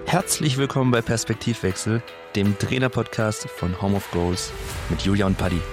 Herzlich willkommen bei Perspektivwechsel, dem Trainer-Podcast von Home of Goals mit Julia und Paddy.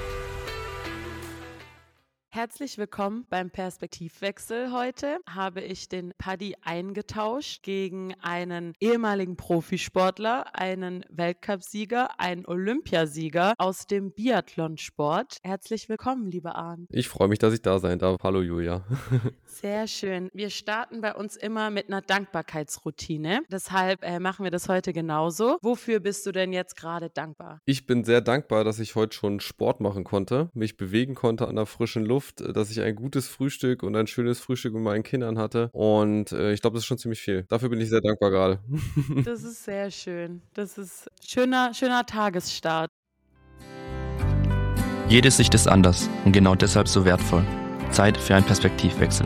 Herzlich willkommen beim Perspektivwechsel. Heute habe ich den Paddy eingetauscht gegen einen ehemaligen Profisportler, einen Weltcupsieger, einen Olympiasieger aus dem Biathlonsport. Herzlich willkommen, lieber Arndt. Ich freue mich, dass ich da sein darf. Hallo Julia. Sehr schön. Wir starten bei uns immer mit einer Dankbarkeitsroutine. Deshalb machen wir das heute genauso. Wofür bist du denn jetzt gerade dankbar? Ich bin sehr dankbar, dass ich heute schon Sport machen konnte, mich bewegen konnte an der frischen Luft, dass ich ein gutes Frühstück und ein schönes Frühstück mit meinen Kindern hatte. Und ich glaube, das ist schon ziemlich viel. Dafür bin ich sehr dankbar gerade. Das ist sehr schön. Das ist schöner Tagesstart. Jede Sicht ist anders und genau deshalb so wertvoll. Zeit für einen Perspektivwechsel.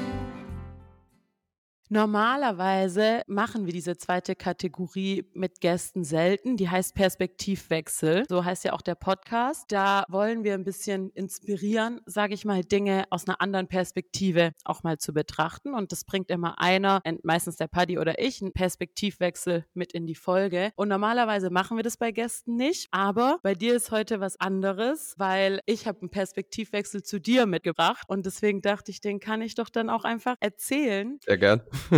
Normalerweise machen wir diese zweite Kategorie mit Gästen selten. Die heißt Perspektivwechsel. So heißt ja auch der Podcast. Da wollen wir ein bisschen inspirieren, sage ich mal, Dinge aus einer anderen Perspektive auch mal zu betrachten. Und das bringt immer einer, meistens der Paddy oder ich, einen Perspektivwechsel mit in die Folge. Und normalerweise machen wir das bei Gästen nicht. Aber bei dir ist heute was anderes, weil ich habe einen Perspektivwechsel zu dir mitgebracht. Und deswegen dachte ich, den kann ich doch dann auch einfach erzählen. Sehr gern.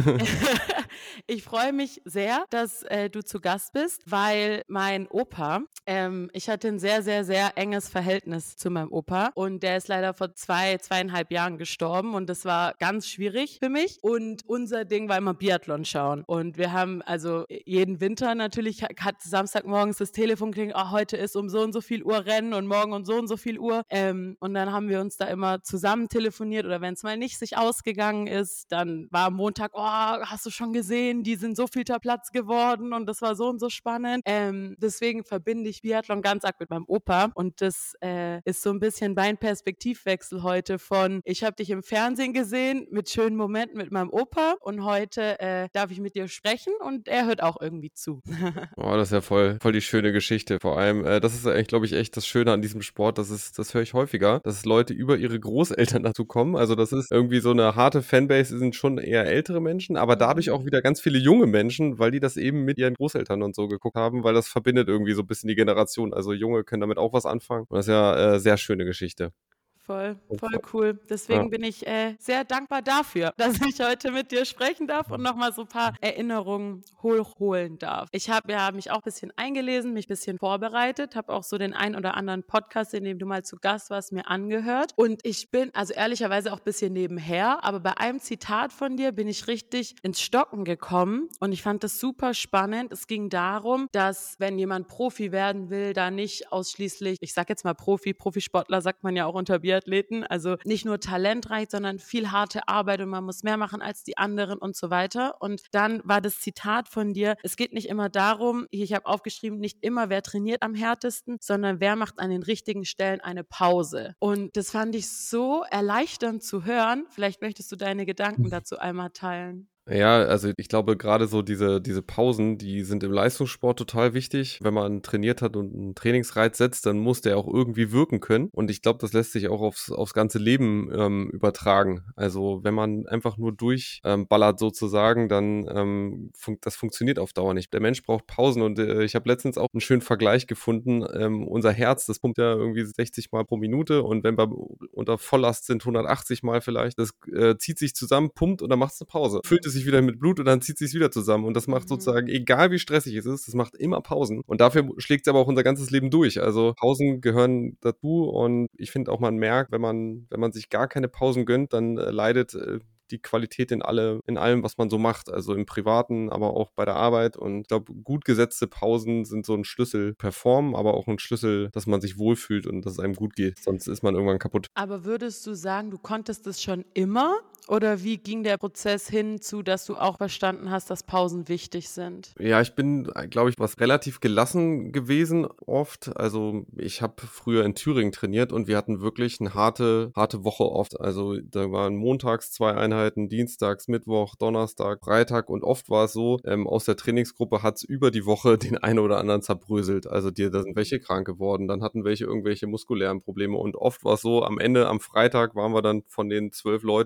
Ich freue mich sehr, dass du zu Gast bist, weil mein Opa, ich hatte ein sehr, sehr, sehr enges Verhältnis zu meinem Opa und der ist leider vor 2,5 Jahren gestorben und das war ganz schwierig für mich und unser Ding war immer Biathlon schauen und wir haben also jeden Winter natürlich, hat Samstagmorgens das Telefon klingelt, heute ist um so und so viel Uhr Rennen und morgen um so und so viel Uhr und dann haben wir uns da immer zusammen telefoniert oder wenn es mal nicht sich ausgegangen ist, dann war am Montag, hast du schon gesehen, die sind so vielter Platz geworden und das war so und so spannend. Deswegen verbinde ich Biathlon ganz arg mit meinem Opa und das ist so ein bisschen mein Perspektivwechsel heute von, ich habe dich im Fernsehen gesehen mit schönen Momenten mit meinem Opa und heute darf ich mit dir sprechen und er hört auch irgendwie zu. Das ist ja voll die schöne Geschichte. Vor allem, das ist eigentlich, glaube ich, echt das Schöne an diesem Sport. Das höre ich häufiger, dass Leute über ihre Großeltern dazu kommen. Also das ist irgendwie so eine harte Fanbase, sind schon eher ältere Menschen, aber dadurch auch wieder ganz viele junge Menschen, weil die das eben mit ihren Großeltern und so geguckt haben, weil das verbindet irgendwie so ein bisschen die Generation. Also Junge können damit auch was anfangen. Und das ist ja sehr schöne Geschichte. Voll cool. Deswegen bin ich sehr dankbar dafür, dass ich heute mit dir sprechen darf und nochmal so ein paar Erinnerungen hochholen darf. Ich habe mich auch ein bisschen eingelesen, mich ein bisschen vorbereitet, habe auch so den ein oder anderen Podcast, in dem du mal zu Gast warst, mir angehört. Und ich bin also ehrlicherweise auch ein bisschen nebenher, aber bei einem Zitat von dir bin ich richtig ins Stocken gekommen und ich fand das super spannend. Es ging darum, dass wenn jemand Profi werden will, da nicht ausschließlich, ich sag jetzt mal Profisportler sagt man ja auch unter Biathleten, also nicht nur Talent reicht, sondern viel harte Arbeit und man muss mehr machen als die anderen und so weiter. Und dann war das Zitat von dir, es geht nicht immer darum, ich habe aufgeschrieben, nicht immer wer trainiert am härtesten, sondern wer macht an den richtigen Stellen eine Pause. Und das fand ich so erleichternd zu hören. Vielleicht möchtest du deine Gedanken dazu einmal teilen. Ja, also ich glaube gerade so diese Pausen, die sind im Leistungssport total wichtig. Wenn man trainiert hat und einen Trainingsreiz setzt, dann muss der auch irgendwie wirken können. Und ich glaube, das lässt sich auch aufs ganze Leben übertragen. Also wenn man einfach nur durchballert sozusagen, dann das funktioniert auf Dauer nicht. Der Mensch braucht Pausen und ich habe letztens auch einen schönen Vergleich gefunden. Unser Herz, das pumpt ja irgendwie 60 Mal pro Minute und wenn wir unter Volllast sind, 180 Mal vielleicht, das zieht sich zusammen, pumpt und dann macht es eine Pause. Füllt es sich wieder mit Blut und dann zieht es sich wieder zusammen und das macht sozusagen, egal wie stressig es ist, das macht immer Pausen und dafür schlägt es aber auch unser ganzes Leben durch. Also Pausen gehören dazu und ich finde auch, man merkt, wenn man sich gar keine Pausen gönnt, dann leidet die Qualität in allem, was man so macht, also im Privaten, aber auch bei der Arbeit und ich glaube, gut gesetzte Pausen sind so ein Schlüssel performen, aber auch ein Schlüssel, dass man sich wohlfühlt und dass es einem gut geht, sonst ist man irgendwann kaputt. Aber würdest du sagen, du konntest das schon immer? Oder wie ging der Prozess hinzu, dass du auch verstanden hast, dass Pausen wichtig sind? Ja, ich bin, glaube ich, was relativ gelassen gewesen oft. Also ich habe früher in Thüringen trainiert und wir hatten wirklich eine harte Woche oft. Also da waren montags 2 Einheiten, dienstags, Mittwoch, Donnerstag, Freitag und oft war es so, aus der Trainingsgruppe hat es über die Woche den einen oder anderen zerbröselt. Also da sind welche krank geworden, dann hatten welche irgendwelche muskulären Probleme und oft war es so, am Ende, am Freitag waren wir dann von den 12 Leuten, waren wir irgendwie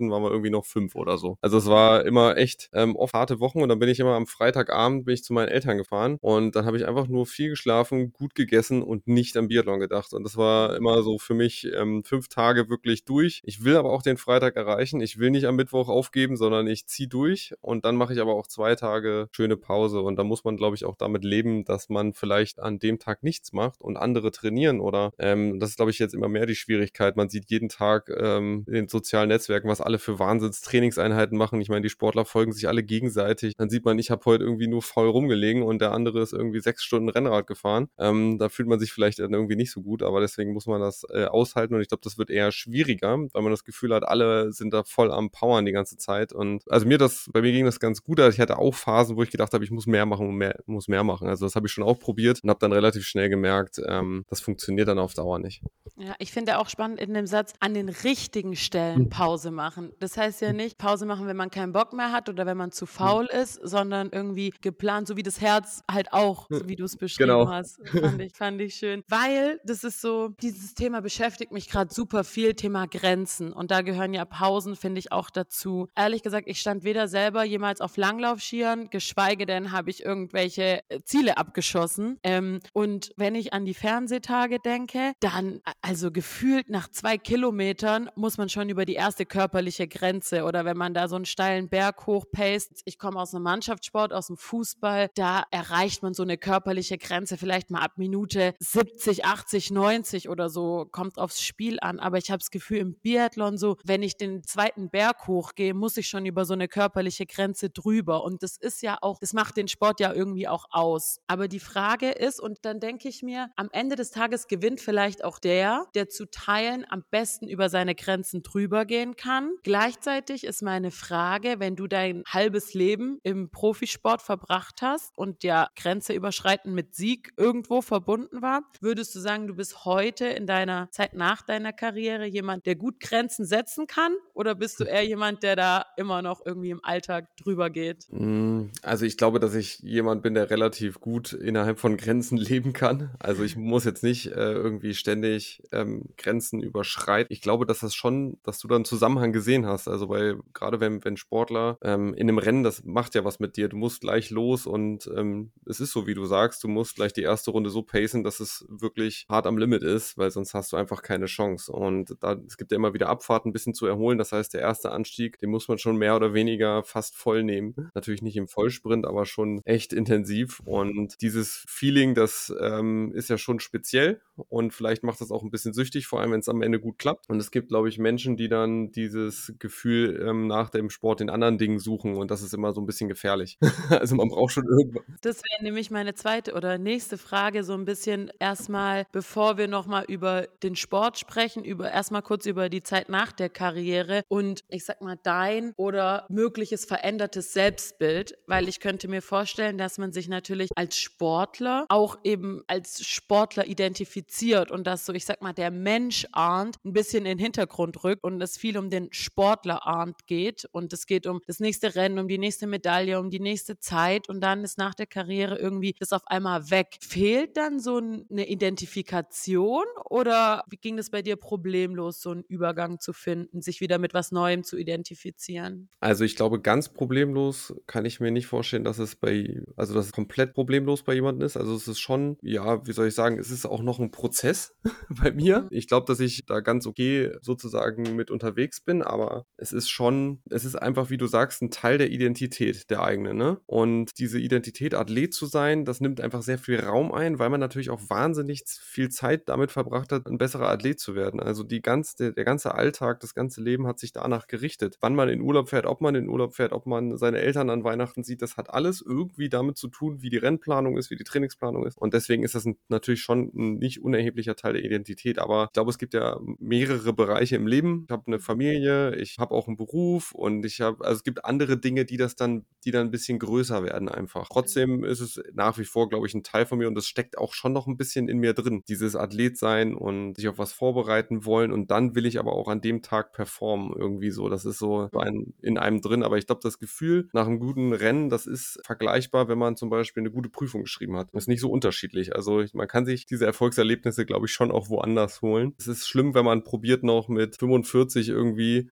irgendwie noch 5 oder so. Also es war immer echt oft harte Wochen und dann bin ich immer am Freitagabend zu meinen Eltern gefahren und dann habe ich einfach nur viel geschlafen, gut gegessen und nicht am Biathlon gedacht. Und das war immer so für mich 5 Tage wirklich durch. Ich will aber auch den Freitag erreichen. Ich will nicht am Mittwoch aufgeben, sondern ich ziehe durch und dann mache ich aber auch 2 Tage schöne Pause. Und da muss man, glaube ich, auch damit leben, dass man vielleicht an dem Tag nichts macht und andere trainieren oder das ist, glaube ich, jetzt immer mehr die Schwierigkeit. Man sieht jeden Tag in den sozialen Netzwerken, was alle für Wahnsinns-Trainingseinheiten machen. Ich meine, die Sportler folgen sich alle gegenseitig. Dann sieht man, ich habe heute irgendwie nur faul rumgelegen und der andere ist irgendwie 6 Stunden Rennrad gefahren. Da fühlt man sich vielleicht dann irgendwie nicht so gut, aber deswegen muss man das aushalten und ich glaube, das wird eher schwieriger, weil man das Gefühl hat, alle sind da voll am Powern die ganze Zeit und also bei mir ging das ganz gut, also ich hatte auch Phasen, wo ich gedacht habe, ich muss mehr machen und muss mehr machen. Also das habe ich schon auch probiert und habe dann relativ schnell gemerkt, das funktioniert dann auf Dauer nicht. Ja, ich finde auch spannend in dem Satz, an den richtigen Stellen Pause machen. Das heißt ja nicht Pause machen, wenn man keinen Bock mehr hat oder wenn man zu faul ist, sondern irgendwie geplant, so wie das Herz halt auch, so wie du es beschrieben hast. Fand ich schön. Weil das ist so, dieses Thema beschäftigt mich gerade super viel, Thema Grenzen. Und da gehören ja Pausen, finde ich, auch dazu. Ehrlich gesagt, ich stand weder selber jemals auf Langlaufskiern, geschweige denn habe ich irgendwelche Ziele abgeschossen. Und wenn ich an die Fernsehtage denke, dann, also gefühlt nach 2 Kilometern muss man schon über die erste körperliche Grenze oder wenn man da so einen steilen Berg hochpaced. Ich komme aus einem Mannschaftssport, aus dem Fußball, da erreicht man so eine körperliche Grenze vielleicht mal ab Minute 70, 80, 90 oder so, kommt aufs Spiel an. Aber ich habe das Gefühl im Biathlon so, wenn ich den zweiten Berg hochgehe, muss ich schon über so eine körperliche Grenze drüber. Und das ist ja auch, das macht den Sport ja irgendwie auch aus. Aber die Frage ist, und dann denke ich mir, am Ende des Tages gewinnt vielleicht auch der zu Teilen am besten über seine Grenzen drüber gehen kann. Gleichzeitig ist meine Frage, wenn du dein halbes Leben im Profisport verbracht hast und ja Grenze überschreiten mit Sieg irgendwo verbunden war, würdest du sagen, du bist heute in deiner Zeit nach deiner Karriere jemand, der gut Grenzen setzen kann? Oder bist du eher jemand, der da immer noch irgendwie im Alltag drüber geht? Also ich glaube, dass ich jemand bin, der relativ gut innerhalb von Grenzen leben kann. Also ich muss jetzt nicht irgendwie ständig Grenzen überschreiten. Ich glaube, dass du da einen Zusammenhang gesehen hast. Also gerade wenn Sportler in einem Rennen, das macht ja was mit dir. Du musst gleich los und es ist so, wie du sagst, du musst gleich die erste Runde so pacen, dass es wirklich hart am Limit ist, weil sonst hast du einfach keine Chance. Und es gibt ja immer wieder Abfahrten ein bisschen zu erholen. Das heißt, der erste Anstieg, den muss man schon mehr oder weniger fast voll nehmen. Natürlich nicht im Vollsprint, aber schon echt intensiv. Und dieses Feeling, das ist ja schon speziell und vielleicht macht das auch ein bisschen süchtig, vor allem wenn es am Ende gut klappt. Und es gibt, glaube ich, Menschen, die dann dieses Gefühl nach dem Sport in anderen Dingen suchen und das ist immer so ein bisschen gefährlich. Also man braucht schon irgendwas. Das wäre nämlich meine zweite oder nächste Frage, so ein bisschen erstmal, bevor wir nochmal über den Sport sprechen, erstmal kurz über die Zeit nach der Karriere und ich sag mal dein oder mögliches verändertes Selbstbild, weil ich könnte mir vorstellen, dass man sich natürlich als Sportler auch eben als Sportler identifiziert und dass so, ich sag mal, der Mensch Arndt ein bisschen in den Hintergrund rückt und es viel um den Sportler Arndt geht und es geht um das nächste Rennen, um die nächste Medaille, um die nächste Zeit und dann ist nach der Karriere irgendwie das auf einmal weg. Fehlt dann so eine Identifikation oder wie ging das bei dir problemlos, so einen Übergang zu finden, sich wieder mit was Neuem zu identifizieren? Also ich glaube, ganz problemlos kann ich mir nicht vorstellen, dass es komplett problemlos bei jemandem ist. Also es ist schon, ja, wie soll ich sagen, es ist auch noch ein Prozess bei mir. Ich glaube, dass ich da ganz okay sozusagen mit unterwegs bin, aber es ist einfach, wie du sagst, ein Teil der Identität der eigenen, ne? Und diese Identität, Athlet zu sein, das nimmt einfach sehr viel Raum ein, weil man natürlich auch wahnsinnig viel Zeit damit verbracht hat, ein besserer Athlet zu werden. Also der ganze Alltag, das ganze Leben hat sich danach gerichtet. Wann man in Urlaub fährt, ob man seine Eltern an Weihnachten sieht, das hat alles irgendwie damit zu tun, wie die Rennplanung ist, wie die Trainingsplanung ist. Und deswegen ist das natürlich schon ein nicht unerheblicher Teil der Identität. Aber ich glaube, es gibt ja mehrere Bereiche im Leben. Ich habe eine Familie, ich habe auch einen Beruf und es gibt andere Dinge, die dann ein bisschen größer werden einfach. Trotzdem ist es nach wie vor, glaube ich, ein Teil von mir und das steckt auch schon noch ein bisschen in mir drin. Dieses Athlet sein und sich auf was vorbereiten wollen und dann will ich aber auch an dem Tag performen irgendwie so. Das ist so in einem drin, aber ich glaube, das Gefühl nach einem guten Rennen, das ist vergleichbar, wenn man zum Beispiel eine gute Prüfung geschrieben hat. Das ist nicht so unterschiedlich. Also man kann sich diese Erfolgserlebnisse, glaube ich, schon auch woanders holen. Es ist schlimm, wenn man probiert noch mit 45 irgendwie irgendwelche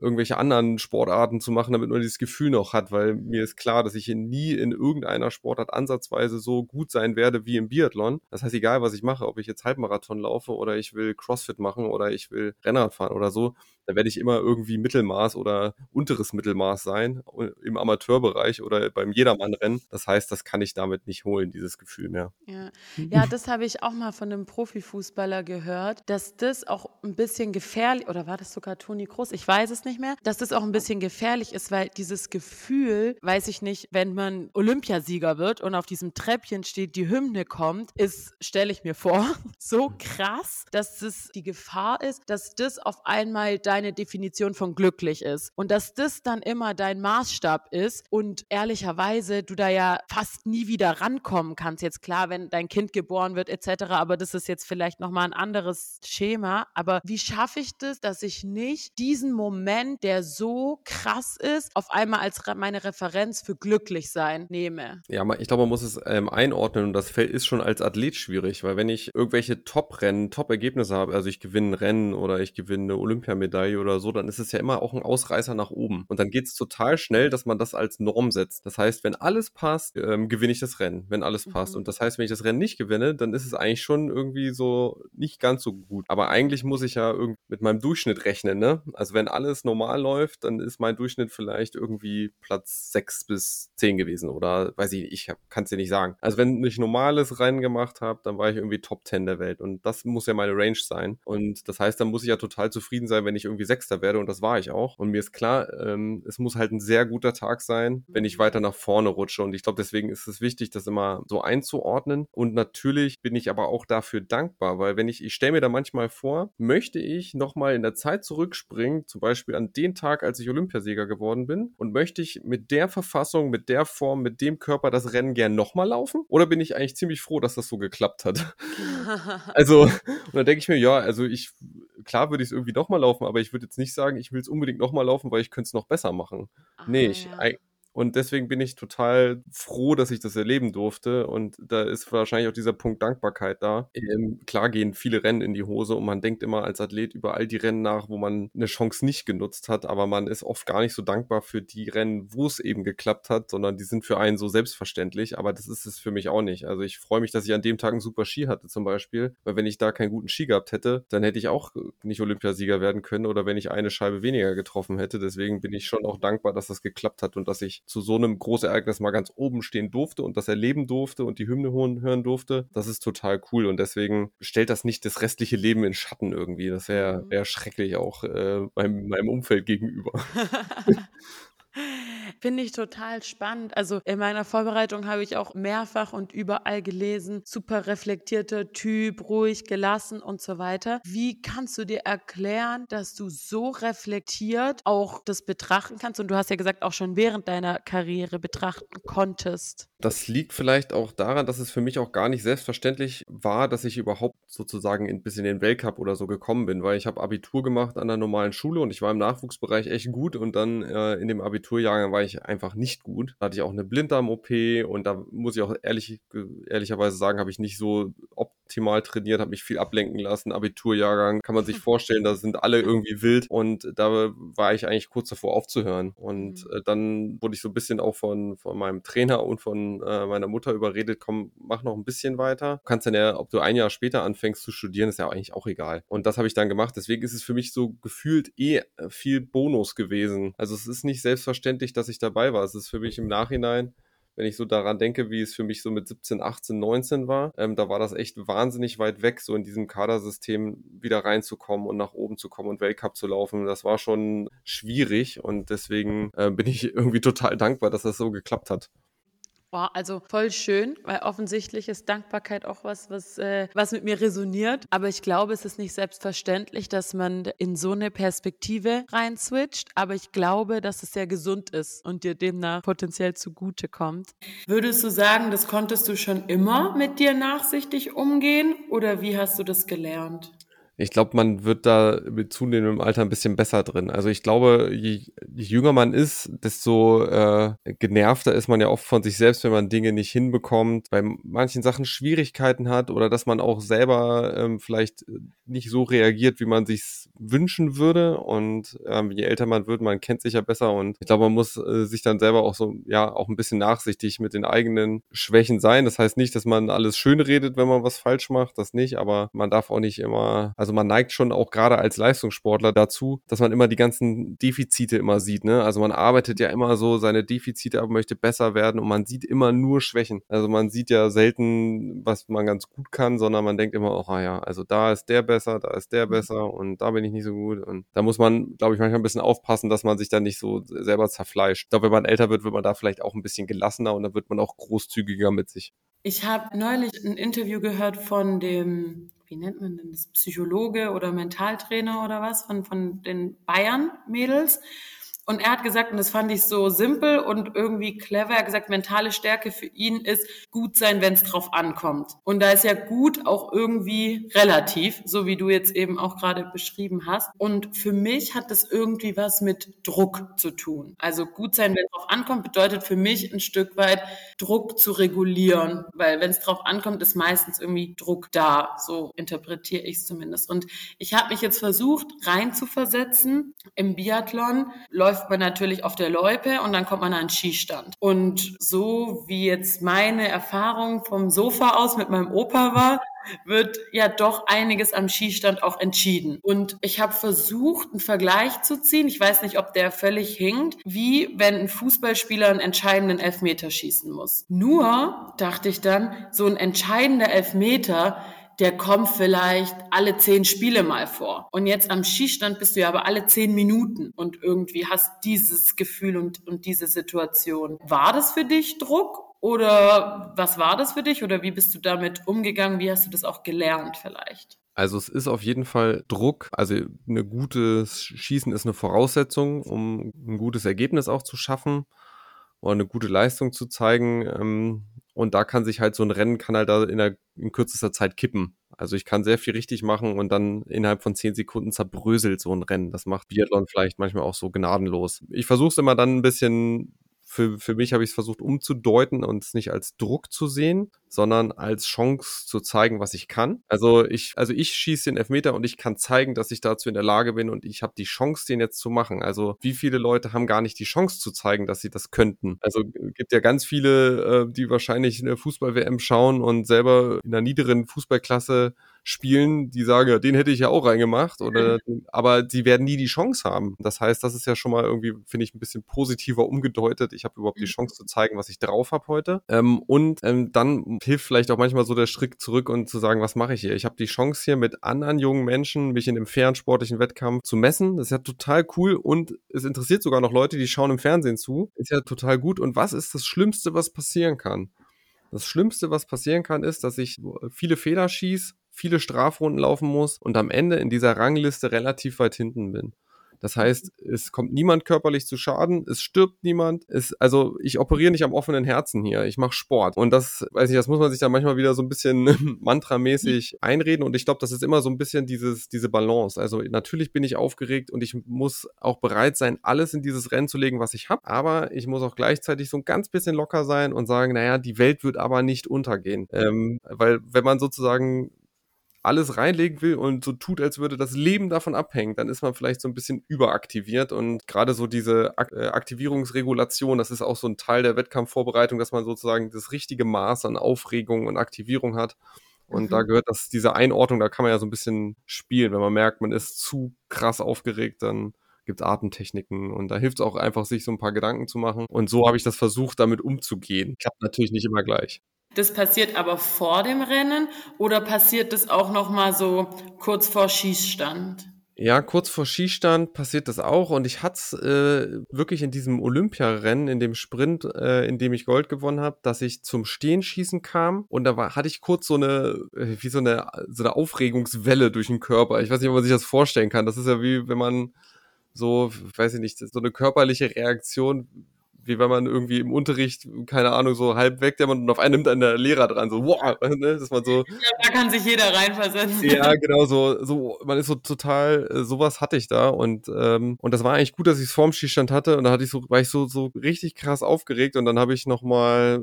anderen Sportarten zu machen, damit man dieses Gefühl noch hat, weil mir ist klar, dass ich nie in irgendeiner Sportart ansatzweise so gut sein werde wie im Biathlon. Das heißt, egal was ich mache, ob ich jetzt Halbmarathon laufe oder ich will CrossFit machen oder ich will Rennrad fahren oder so, da werde ich immer irgendwie Mittelmaß oder unteres Mittelmaß sein im Amateurbereich oder beim Jedermannrennen. Das heißt, das kann ich damit nicht holen, dieses Gefühl mehr. Ja. Ja, das habe ich auch mal von einem Profifußballer gehört, dass das auch ein bisschen gefährlich, oder war das sogar Toni Kroos? Ich weiß es nicht mehr, dass das auch ein bisschen gefährlich ist, weil dieses Gefühl, weiß ich nicht, wenn man Olympiasieger wird und auf diesem Treppchen steht, die Hymne kommt, ist, stelle ich mir vor, so krass, dass es die Gefahr ist, dass das auf einmal deine Definition von glücklich ist und dass das dann immer dein Maßstab ist und ehrlicherweise du da ja fast nie wieder rankommen kannst. Jetzt klar, wenn dein Kind geboren wird etc., aber das ist jetzt vielleicht nochmal ein anderes Schema. Aber wie schaffe ich das, dass ich nicht diesen Moment, der so krass ist, auf einmal als meine Referenz für glücklich sein nehme? Ja, ich glaube, man muss es einordnen und das Feld ist schon als Athlet schwierig, weil wenn ich irgendwelche Top-Rennen, Top-Ergebnisse habe, also ich gewinne ein Rennen oder ich gewinne eine Olympiamedaille oder so, dann ist es ja immer auch ein Ausreißer nach oben. Und dann geht es total schnell, dass man das als Norm setzt. Das heißt, wenn alles passt, gewinne ich das Rennen, wenn alles passt. Und das heißt, wenn ich das Rennen nicht gewinne, dann ist es eigentlich schon irgendwie so nicht ganz so gut. Aber eigentlich muss ich ja irgendwie mit meinem Durchschnitt rechnen, ne? Also wenn alles normal läuft, dann ist mein Durchschnitt vielleicht irgendwie Platz 6 bis 10 gewesen oder weiß ich nicht, ich kann es dir nicht sagen. Also wenn ich normales Rennen gemacht habe, dann war ich irgendwie Top 10 der Welt und das muss ja meine Range sein. Und das heißt, dann muss ich ja total zufrieden sein, wenn ich irgendwie Sechster werde und das war ich auch. Und mir ist klar, es muss halt ein sehr guter Tag sein, wenn ich weiter nach vorne rutsche. Und ich glaube, deswegen ist es wichtig, das immer so einzuordnen. Und natürlich bin ich aber auch dafür dankbar, weil ich stelle mir da manchmal vor, möchte ich nochmal in der Zeit zurückspringen, zum Beispiel an den Tag, als ich Olympiasieger geworden bin und möchte ich mit der Verfassung, mit der Form, mit dem Körper das Rennen gern nochmal laufen? Oder bin ich eigentlich ziemlich froh, dass das so geklappt hat? Also, und dann denke ich mir, ja, also klar würde ich es irgendwie nochmal laufen, aber ich würde jetzt nicht sagen, ich will es unbedingt nochmal laufen, weil ich könnte es noch besser machen. Nee, Ja. und deswegen bin ich total froh, dass ich das erleben durfte. Und da ist wahrscheinlich auch dieser Punkt Dankbarkeit da. Klar gehen viele Rennen in die Hose und man denkt immer als Athlet über all die Rennen nach, wo man eine Chance nicht genutzt hat. Aber man ist oft gar nicht so dankbar für die Rennen, wo es eben geklappt hat, sondern die sind für einen so selbstverständlich. Aber das ist es für mich auch nicht. Also ich freue mich, dass ich an dem Tag einen super Ski hatte zum Beispiel. Weil wenn ich da keinen guten Ski gehabt hätte, dann hätte ich auch nicht Olympiasieger werden können oder wenn ich eine Scheibe weniger getroffen hätte. Deswegen bin ich schon auch dankbar, dass das geklappt hat und dass ich zu so einem Großereignis mal ganz oben stehen durfte und das erleben durfte und die Hymne hören durfte. Das ist total cool und deswegen stellt das nicht das restliche Leben in Schatten irgendwie. Das wäre schrecklich auch meinem Umfeld gegenüber. Finde ich total spannend. Also in meiner Vorbereitung habe ich auch mehrfach und überall gelesen, super reflektierter Typ, ruhig, gelassen und so weiter. Wie kannst du dir erklären, dass du so reflektiert auch das betrachten kannst? Und du hast ja gesagt, auch schon während deiner Karriere betrachten konntest. Das liegt vielleicht auch daran, dass es für mich auch gar nicht selbstverständlich war, dass ich überhaupt sozusagen bis in den Weltcup oder so gekommen bin, weil ich habe Abitur gemacht an der normalen Schule und ich war im Nachwuchsbereich echt gut und dann in dem Abiturjahrgang war ich einfach nicht gut. Da hatte ich auch eine Blinddarm-OP und da muss ich auch ehrlicherweise sagen, habe ich nicht so optimal trainiert, habe mich viel ablenken lassen. Abiturjahrgang, kann man sich vorstellen, da sind alle irgendwie wild und da war ich eigentlich kurz davor aufzuhören. Und dann wurde ich so ein bisschen auch von meinem Trainer und von meiner Mutter überredet, komm, mach noch ein bisschen weiter. Du kannst dann ja, ob du ein Jahr später anfängst zu studieren, ist ja eigentlich auch egal. Und das habe ich dann gemacht. Deswegen ist es für mich so gefühlt viel Bonus gewesen. Also es ist nicht selbstverständlich, dass ich dabei war. Es ist für mich im Nachhinein, wenn ich so daran denke, wie es für mich so mit 17, 18, 19 war, da war das echt wahnsinnig weit weg, so in diesem Kadersystem wieder reinzukommen und nach oben zu kommen und Weltcup zu laufen. Das war schon schwierig und deswegen bin ich irgendwie total dankbar, dass das so geklappt hat. Wow, also voll schön, weil offensichtlich ist Dankbarkeit auch was mit mir resoniert. Aber ich glaube, es ist nicht selbstverständlich, dass man in so eine Perspektive rein switcht. Aber ich glaube, dass es sehr gesund ist und dir demnach potenziell zugutekommt. Würdest du sagen, das konntest du schon immer mit dir nachsichtig umgehen oder wie hast du das gelernt? Ich glaube, man wird da mit zunehmendem Alter ein bisschen besser drin. Also ich glaube, je jünger man ist, desto genervter ist man ja oft von sich selbst, wenn man Dinge nicht hinbekommt, bei manchen Sachen Schwierigkeiten hat oder dass man auch selber vielleicht nicht so reagiert, wie man sich's wünschen würde. Und je älter man wird, man kennt sich ja besser. Und ich glaube, man muss sich dann selber auch so, ja, auch ein bisschen nachsichtig mit den eigenen Schwächen sein. Das heißt nicht, dass man alles schön redet, wenn man was falsch macht, das nicht, aber man darf auch nicht immer, also man neigt schon auch gerade als Leistungssportler dazu, dass man immer die ganzen Defizite immer sieht, ne? Also man arbeitet ja immer so seine Defizite ab, möchte besser werden und man sieht immer nur Schwächen. Also man sieht ja selten, was man ganz gut kann, sondern man denkt immer, oh ja, also da ist der besser, da ist der besser und da bin ich nicht so gut. Und da muss man, glaube ich, manchmal ein bisschen aufpassen, dass man sich dann nicht so selber zerfleischt. Ich glaube, wenn man älter wird man da vielleicht auch ein bisschen gelassener und dann wird man auch großzügiger mit sich. Ich habe neulich ein Interview gehört von dem, wie nennt man denn das, Psychologe oder Mentaltrainer oder was, von den Bayern-Mädels. Und er hat gesagt, und das fand ich so simpel und irgendwie clever, er hat gesagt, mentale Stärke für ihn ist gut sein, wenn es drauf ankommt. Und da ist ja gut auch irgendwie relativ, so wie du jetzt eben auch gerade beschrieben hast. Und für mich hat das irgendwie was mit Druck zu tun. Also gut sein, wenn es drauf ankommt, bedeutet für mich ein Stück weit Druck zu regulieren. Weil wenn es drauf ankommt, ist meistens irgendwie Druck da. So interpretiere ich es zumindest. Und ich habe mich jetzt versucht, reinzuversetzen. Im Biathlon läuft man natürlich auf der Loipe und dann kommt man an einen Skistand. Und so wie jetzt meine Erfahrung vom Sofa aus mit meinem Opa war, wird ja doch einiges am Skistand auch entschieden. Und ich habe versucht, einen Vergleich zu ziehen. Ich weiß nicht, ob der völlig hinkt, wie wenn ein Fußballspieler einen entscheidenden Elfmeter schießen muss. Nur, dachte ich dann, so ein entscheidender Elfmeter, der kommt vielleicht alle 10 Spiele mal vor. Und jetzt am Skistand bist du ja aber alle 10 Minuten und irgendwie hast dieses Gefühl und diese Situation. War das für dich Druck? Oder was war das für dich? Oder wie bist du damit umgegangen? Wie hast du das auch gelernt vielleicht? Also es ist auf jeden Fall Druck. Also ein gutes Schießen ist eine Voraussetzung, um ein gutes Ergebnis auch zu schaffen oder eine gute Leistung zu zeigen. Und da kann sich halt so ein Rennen, kann halt da in kürzester Zeit kippen. Also ich kann sehr viel richtig machen und dann innerhalb von 10 Sekunden zerbröselt so ein Rennen. Das macht Biathlon vielleicht manchmal auch so gnadenlos. Ich versuche es immer dann ein bisschen, für mich habe ich es versucht umzudeuten und es nicht als Druck zu sehen, sondern als Chance zu zeigen, was ich kann. Also ich schieße den Elfmeter und ich kann zeigen, dass ich dazu in der Lage bin und ich habe die Chance, den jetzt zu machen. Also wie viele Leute haben gar nicht die Chance zu zeigen, dass sie das könnten? Also gibt ja ganz viele, die wahrscheinlich eine Fußball-WM schauen und selber in einer niederen Fußballklasse spielen, die sagen, ja, den hätte ich ja auch reingemacht, aber sie werden nie die Chance haben. Das heißt, das ist ja schon mal irgendwie, finde ich, ein bisschen positiver umgedeutet. Ich habe überhaupt die Chance zu zeigen, was ich drauf habe heute. Dann hilft vielleicht auch manchmal so der Schritt zurück und zu sagen, was mache ich hier? Ich habe die Chance hier mit anderen jungen Menschen, mich in einem fairen sportlichen Wettkampf zu messen. Das ist ja total cool und es interessiert sogar noch Leute, die schauen im Fernsehen zu. Ist ja total gut. Und was ist das Schlimmste, was passieren kann? Das Schlimmste, was passieren kann, ist, dass ich viele Fehler schieße, viele Strafrunden laufen muss und am Ende in dieser Rangliste relativ weit hinten bin. Das heißt, es kommt niemand körperlich zu Schaden, es stirbt niemand. Also ich operiere nicht am offenen Herzen hier, ich mache Sport. Und das, weiß ich, das muss man sich dann manchmal wieder so ein bisschen mantramäßig einreden. Und ich glaube, das ist immer so ein bisschen diese Balance. Also natürlich bin ich aufgeregt und ich muss auch bereit sein, alles in dieses Rennen zu legen, was ich habe. Aber ich muss auch gleichzeitig so ein ganz bisschen locker sein und sagen, naja, die Welt wird aber nicht untergehen. Weil wenn man sozusagen alles reinlegen will und so tut, als würde das Leben davon abhängen, dann ist man vielleicht so ein bisschen überaktiviert und gerade so diese Aktivierungsregulation, das ist auch so ein Teil der Wettkampfvorbereitung, dass man sozusagen das richtige Maß an Aufregung und Aktivierung hat und da gehört diese Einordnung, da kann man ja so ein bisschen spielen, wenn man merkt, man ist zu krass aufgeregt, dann gibt es Atemtechniken und da hilft es auch einfach, sich so ein paar Gedanken zu machen und so habe ich das versucht, damit umzugehen. Klappt natürlich nicht immer gleich. Das passiert aber vor dem Rennen oder passiert das auch noch mal so kurz vor Schießstand? Ja, kurz vor Skistand passiert das auch und ich hatte es wirklich in diesem Olympiarennen, in dem Sprint, in dem ich Gold gewonnen habe, dass ich zum Stehenschießen kam und hatte ich kurz so eine Aufregungswelle durch den Körper. Ich weiß nicht, ob man sich das vorstellen kann. Das ist ja wie, wenn man so, weiß ich nicht, so eine körperliche Reaktion, wie wenn man irgendwie im Unterricht, keine Ahnung, so halb wegdämmert und auf einen nimmt dann der Lehrer dran, so, wow, ne, dass man so, Ja, da kann sich jeder reinversetzen. ja, genau, so, man ist so total, sowas hatte ich da und das war eigentlich gut, dass ich es vorm Schießstand hatte und da war ich so richtig krass aufgeregt und dann habe ich nochmal,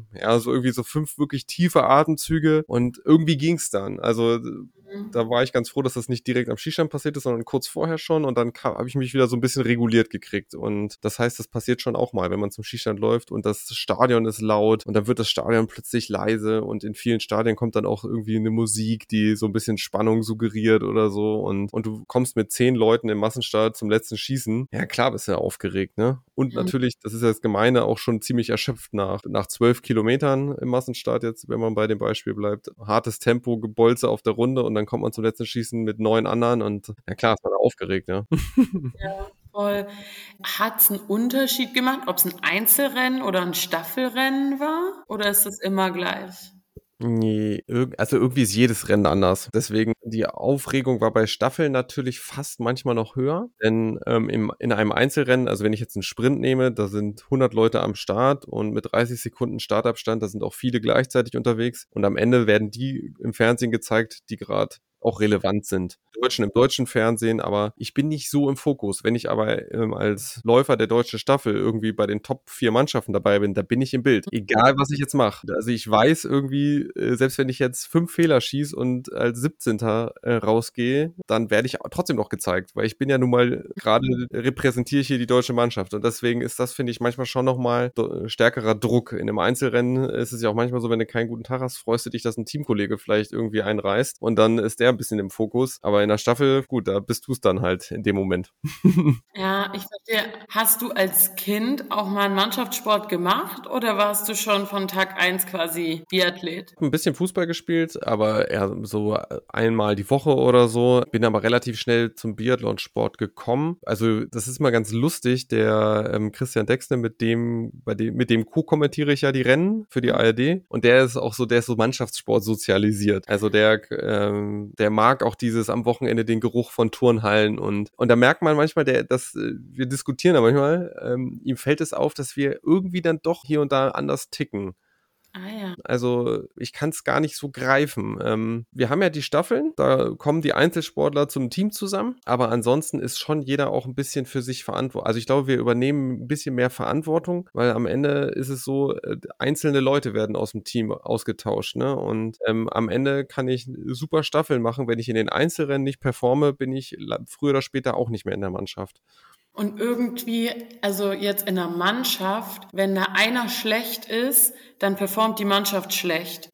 so irgendwie so 5 wirklich tiefe Atemzüge und irgendwie ging's dann. Also da war ich ganz froh, dass das nicht direkt am Schießstand passiert ist, sondern kurz vorher schon und dann habe ich mich wieder so ein bisschen reguliert gekriegt und das heißt, das passiert schon auch mal, wenn man zum Schießstand läuft und das Stadion ist laut und dann wird das Stadion plötzlich leise und in vielen Stadien kommt dann auch irgendwie eine Musik, die so ein bisschen Spannung suggeriert oder so und du kommst mit 10 Leuten im Massenstart zum letzten Schießen. Ja, klar bist du ja aufgeregt, ne? Und natürlich, das ist ja das Gemeine, auch schon ziemlich erschöpft nach 12 Kilometern im Massenstart jetzt, wenn man bei dem Beispiel bleibt. Hartes Tempo, Gebolze auf der Runde und dann kommt man zum letzten Schießen mit 9 anderen und ja klar ist man aufgeregt, ja. Ja, voll. Hat es einen Unterschied gemacht, ob es ein Einzelrennen oder ein Staffelrennen war? Oder ist es immer gleich? Nee, also irgendwie ist jedes Rennen anders. Deswegen, die Aufregung war bei Staffeln natürlich fast manchmal noch höher. Denn in einem Einzelrennen, also wenn ich jetzt einen Sprint nehme, da sind 100 Leute am Start und mit 30 Sekunden Startabstand, da sind auch viele gleichzeitig unterwegs. Und am Ende werden die im Fernsehen gezeigt, die gerade auch relevant sind. Im deutschen Fernsehen, aber ich bin nicht so im Fokus. Wenn ich aber als Läufer der deutschen Staffel irgendwie bei den Top 4 Mannschaften dabei bin, da bin ich im Bild. Egal, was ich jetzt mache. Also ich weiß irgendwie, selbst wenn ich jetzt 5 Fehler schieße und als 17. Rausgehe, dann werde ich trotzdem noch gezeigt, weil ich bin ja nun mal, gerade repräsentiere ich hier die deutsche Mannschaft und deswegen ist das, finde ich, manchmal schon nochmal stärkerer Druck. In einem Einzelrennen ist es ja auch manchmal so, wenn du keinen guten Tag hast, freust du dich, dass ein Teamkollege vielleicht irgendwie einreißt und dann ist der ein bisschen im Fokus, aber in der Staffel, gut, da bist du es dann halt in dem Moment. Ja, ich verstehe. Hast du als Kind auch mal einen Mannschaftssport gemacht oder warst du schon von Tag 1 quasi Biathlet? Ein bisschen Fußball gespielt, aber eher so einmal die Woche oder so. Bin aber relativ schnell zum Biathlonsport gekommen. Also das ist mal ganz lustig. Der Christian Dexter, mit dem co-kommentiere ich ja die Rennen für die ARD und der ist so Mannschaftssport sozialisiert. Also der mag auch dieses am Wochenende den Geruch von Turnhallen und da merkt man manchmal, wir diskutieren da manchmal, ihm fällt es auf, dass wir irgendwie dann doch hier und da anders ticken. Ah ja. Also ich kann es gar nicht so greifen. Wir haben ja die Staffeln, da kommen die Einzelsportler zum Team zusammen, aber ansonsten ist schon jeder auch ein bisschen für sich verantwortlich. Also ich glaube, wir übernehmen ein bisschen mehr Verantwortung, weil am Ende ist es so, einzelne Leute werden aus dem Team ausgetauscht, ne? Und am Ende kann ich super Staffeln machen. Wenn ich in den Einzelrennen nicht performe, bin ich früher oder später auch nicht mehr in der Mannschaft. Und irgendwie, also jetzt in der Mannschaft, wenn da einer schlecht ist, dann performt die Mannschaft schlecht.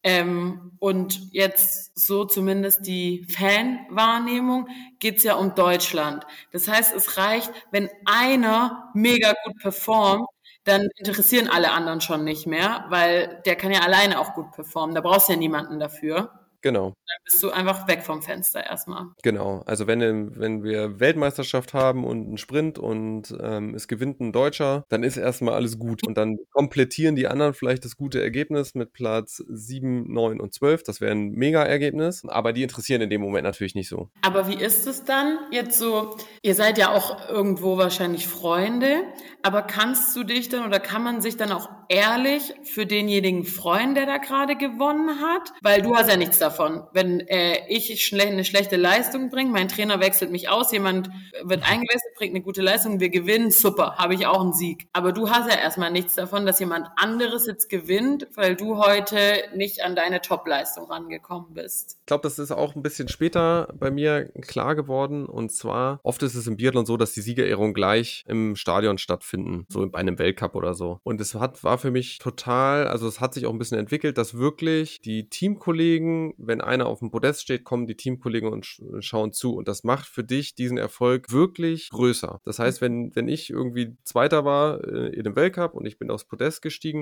Und jetzt so zumindest die Fanwahrnehmung geht's ja um Deutschland. Das heißt, es reicht, wenn einer mega gut performt, dann interessieren alle anderen schon nicht mehr, weil der kann ja alleine auch gut performen. Da brauchst du ja niemanden dafür. Genau. Dann bist du einfach weg vom Fenster erstmal. Genau, also wenn wir Weltmeisterschaft haben und einen Sprint und es gewinnt ein Deutscher, dann ist erstmal alles gut. Und dann komplettieren die anderen vielleicht das gute Ergebnis mit Platz 7, 9 und 12. Das wäre ein Mega-Ergebnis, aber die interessieren in dem Moment natürlich nicht so. Aber wie ist es dann jetzt so, ihr seid ja auch irgendwo wahrscheinlich Freunde, aber kannst du dich dann oder kann man sich dann auch ehrlich für denjenigen freuen, der da gerade gewonnen hat? Weil du hast ja nichts davon. Wenn ich eine schlechte Leistung bringe, mein Trainer wechselt mich aus, jemand wird eingewechselt, bringt eine gute Leistung, wir gewinnen, super, habe ich auch einen Sieg. Aber du hast ja erstmal nichts davon, dass jemand anderes jetzt gewinnt, weil du heute nicht an deine Top-Leistung rangekommen bist. Ich glaube, das ist auch ein bisschen später bei mir klar geworden. Und zwar, oft ist es im Biathlon so, dass die Siegerehrungen gleich im Stadion stattfinden, so bei einem Weltcup oder so. Und es war für mich total, also es hat sich auch ein bisschen entwickelt, dass wirklich die Teamkollegen, wenn einer auf dem Podest steht, kommen die Teamkollegen und schauen zu. Und das macht für dich diesen Erfolg wirklich größer. Das heißt, wenn ich irgendwie Zweiter war in dem Weltcup und ich bin aufs Podest gestiegen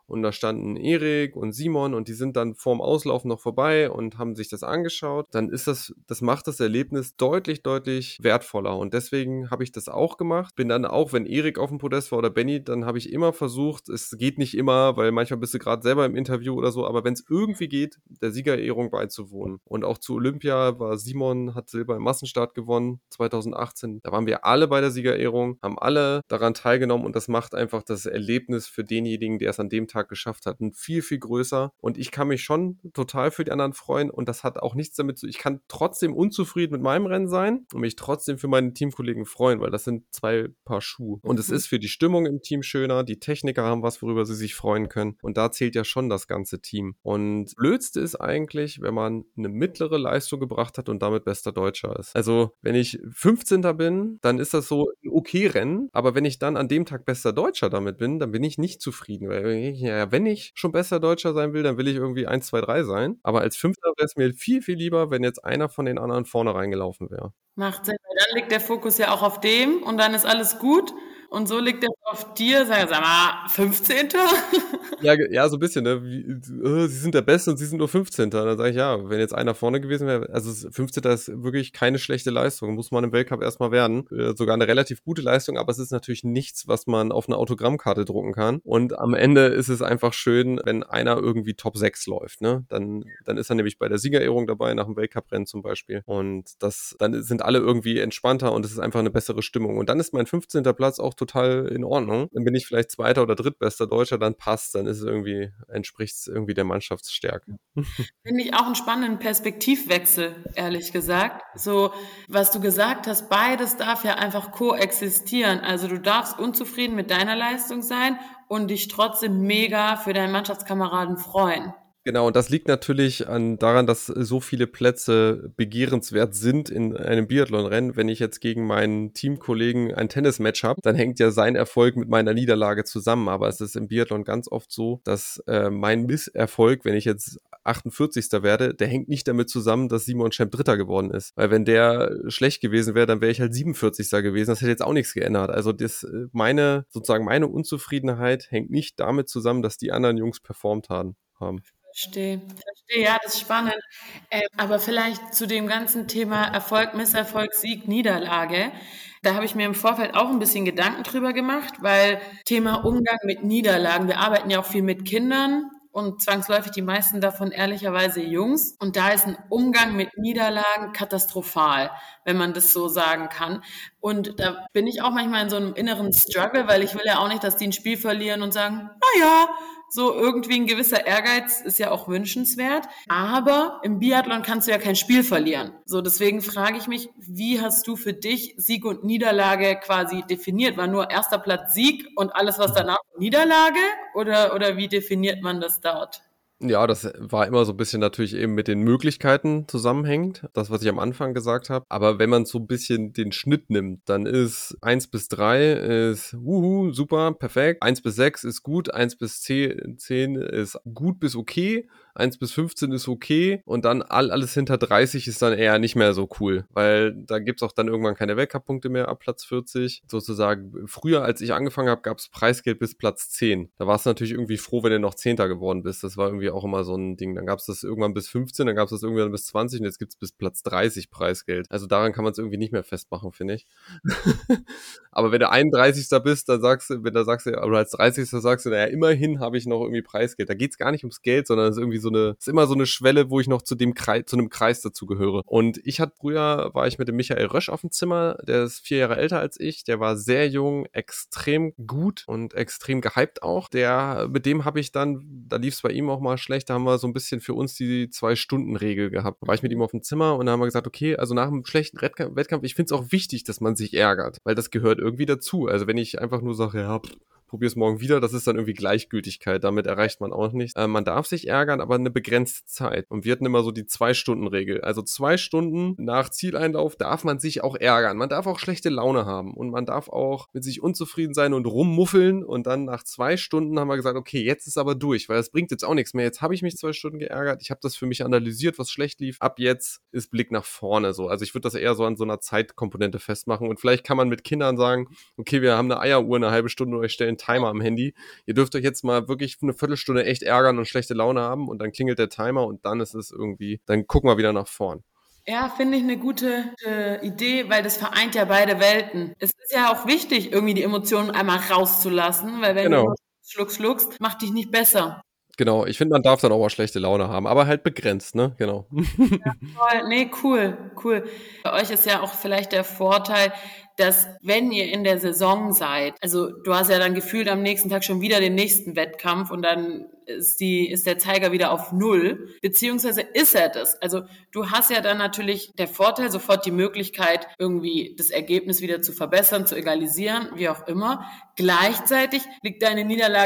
und da standen Erik und Simon und die sind dann vorm Auslaufen noch vorbei und haben sich das angeschaut, dann ist das macht das Erlebnis deutlich, deutlich wertvoller und deswegen habe ich das auch gemacht. Bin dann auch, wenn Erik auf dem Podest war oder Benny, dann habe ich immer versucht, es geht nicht immer, weil manchmal bist du gerade selber im Interview oder so, aber wenn es irgendwie geht, der Siegerehrung beizuwohnen. Und auch zu Olympia war Simon, hat Silber im Massenstart gewonnen, 2018. Da waren wir alle bei der Siegerehrung, haben alle daran teilgenommen und das macht einfach das Erlebnis für denjenigen, der es an dem Tag geschafft hat, ein viel, viel größer. Und ich kann mich schon total für die anderen freuen und das hat auch nichts damit zu, ich kann trotzdem unzufrieden mit meinem Rennen sein und mich trotzdem für meine Teamkollegen freuen, weil das sind 2 Paar Schuhe. Und es ist für die Stimmung im Team schöner, die Techniker haben was, worüber sie sich freuen können und da zählt ja schon das ganze Team. Und blödste ist eigentlich, wenn man eine mittlere Leistung gebracht hat und damit bester Deutscher ist. Also, wenn ich 15. bin, dann ist das so ein okay Rennen, aber wenn ich dann an dem Tag bester Deutscher damit bin, dann bin ich nicht zufrieden, weil wenn ich schon bester Deutscher sein will, dann will ich irgendwie 1, 2, 3 sein, aber als 5. wäre es mir viel, viel lieber, wenn jetzt einer von den anderen vorne reingelaufen wäre. Macht Sinn, weil dann liegt der Fokus ja auch auf dem und dann ist alles gut. Und so liegt er auf dir, sag mal, 15. Ja, so ein bisschen, ne? Sie sind der Beste und sie sind nur 15. Dann sage ich, ja, wenn jetzt einer vorne gewesen wäre, also 15. ist wirklich keine schlechte Leistung, muss man im Weltcup erstmal werden. Sogar eine relativ gute Leistung, aber es ist natürlich nichts, was man auf eine Autogrammkarte drucken kann. Und am Ende ist es einfach schön, wenn einer irgendwie Top 6 läuft, ne? Dann ist er nämlich bei der Siegerehrung dabei, nach dem Weltcup-Rennen zum Beispiel. Und dann sind alle irgendwie entspannter und es ist einfach eine bessere Stimmung. Und dann ist mein 15. Platz auch total in Ordnung. Dann bin ich vielleicht 2. oder 3. bester Deutscher, dann passt, dann ist es irgendwie, entspricht es irgendwie der Mannschaftsstärke. Finde ich auch einen spannenden Perspektivwechsel, ehrlich gesagt. So, was du gesagt hast, beides darf ja einfach koexistieren. Also du darfst unzufrieden mit deiner Leistung sein und dich trotzdem mega für deinen Mannschaftskameraden freuen. Genau, und das liegt natürlich daran, dass so viele Plätze begehrenswert sind in einem Biathlonrennen. Wenn ich jetzt gegen meinen Teamkollegen ein Tennismatch habe, dann hängt ja sein Erfolg mit meiner Niederlage zusammen. Aber es ist im Biathlon ganz oft so, dass mein Misserfolg, wenn ich jetzt 48. werde, der hängt nicht damit zusammen, dass Simon Schemp Dritter geworden ist. Weil wenn der schlecht gewesen wäre, dann wäre ich halt 47. gewesen. Das hätte jetzt auch nichts geändert. Also meine Unzufriedenheit hängt nicht damit zusammen, dass die anderen Jungs performt haben. Verstehe, ja, das ist spannend. Aber vielleicht zu dem ganzen Thema Erfolg, Misserfolg, Sieg, Niederlage. Da habe ich mir im Vorfeld auch ein bisschen Gedanken drüber gemacht, weil Thema Umgang mit Niederlagen, wir arbeiten ja auch viel mit Kindern und zwangsläufig die meisten davon ehrlicherweise Jungs. Und da ist ein Umgang mit Niederlagen katastrophal, wenn man das so sagen kann. Und da bin ich auch manchmal in so einem inneren Struggle, weil ich will ja auch nicht, dass die ein Spiel verlieren und sagen, naja, so irgendwie ein gewisser Ehrgeiz ist ja auch wünschenswert. Aber im Biathlon kannst du ja kein Spiel verlieren. So, deswegen frage ich mich, wie hast du für dich Sieg und Niederlage quasi definiert? War nur 1. Platz Sieg und alles, was danach Niederlage? Oder wie definiert man das dort? Ja, das war immer so ein bisschen natürlich eben mit den Möglichkeiten zusammenhängend, das, was ich am Anfang gesagt habe. Aber wenn man so ein bisschen den Schnitt nimmt, dann ist 1 bis 3 ist super, perfekt. 1 bis 6 ist gut, 1 bis 10 ist gut bis okay. 1 bis 15 ist okay und dann alles hinter 30 ist dann eher nicht mehr so cool, weil da gibt's auch dann irgendwann keine Weltcup-Punkte mehr ab Platz 40. Sozusagen, früher, als ich angefangen habe, gab's Preisgeld bis Platz 10. Da warst du natürlich irgendwie froh, wenn du noch 10. geworden bist. Das war irgendwie auch immer so ein Ding. Dann gab's das irgendwann bis 15, dann gab's das irgendwann bis 20 und jetzt gibt's bis Platz 30 Preisgeld. Also daran kann man es irgendwie nicht mehr festmachen, finde ich. Aber wenn du 31. bist, dann sagst du, oder als 30. sagst du, naja, immerhin habe ich noch irgendwie Preisgeld. Da geht's gar nicht ums Geld, sondern es ist irgendwie ist immer so eine Schwelle, wo ich noch zu einem Kreis dazu gehöre. Und früher war ich mit dem Michael Rösch auf dem Zimmer, der ist 4 Jahre älter als ich, der war sehr jung, extrem gut und extrem gehypt auch. Mit dem habe ich dann, da lief es bei ihm auch mal schlecht, da haben wir so ein bisschen für uns die 2-Stunden-Regel gehabt. Da war ich mit ihm auf dem Zimmer und dann haben wir gesagt, okay, also nach einem schlechten Wettkampf, ich finde es auch wichtig, dass man sich ärgert, weil das gehört irgendwie dazu. Also wenn ich einfach nur sage, ja, probier's morgen wieder, das ist dann irgendwie Gleichgültigkeit, damit erreicht man auch nichts. Man darf sich ärgern, aber eine begrenzte Zeit. Und wir hatten immer so die 2-Stunden-Regel. Also 2 Stunden nach Zieleinlauf darf man sich auch ärgern. Man darf auch schlechte Laune haben und man darf auch mit sich unzufrieden sein und rummuffeln und dann nach 2 Stunden haben wir gesagt, okay, jetzt ist aber durch, weil das bringt jetzt auch nichts mehr. Jetzt habe ich mich 2 Stunden geärgert, ich habe das für mich analysiert, was schlecht lief. Ab jetzt ist Blick nach vorne so. Also ich würde das eher so an so einer Zeitkomponente festmachen und vielleicht kann man mit Kindern sagen, okay, wir haben eine Eieruhr, eine halbe Stunde, euch stellen den Timer am Handy. Ihr dürft euch jetzt mal wirklich eine Viertelstunde echt ärgern und schlechte Laune haben und dann klingelt der Timer und dann ist es irgendwie, dann gucken wir wieder nach vorn. Ja, finde ich eine gute Idee, weil das vereint ja beide Welten. Es ist ja auch wichtig, irgendwie die Emotionen einmal rauszulassen, weil wenn du nur schluckst, macht dich nicht besser. Genau, ich finde, man darf dann auch mal schlechte Laune haben, aber halt begrenzt, ne? Genau. Ja, voll. Nee, cool. Bei euch ist ja auch vielleicht der Vorteil, dass wenn ihr in der Saison seid, also du hast ja dann gefühlt am nächsten Tag schon wieder den nächsten Wettkampf und dann ist der Zeiger wieder auf 0, beziehungsweise ist er das. Also du hast ja dann natürlich der Vorteil, sofort die Möglichkeit, irgendwie das Ergebnis wieder zu verbessern, zu egalisieren, wie auch immer. Gleichzeitig liegt deine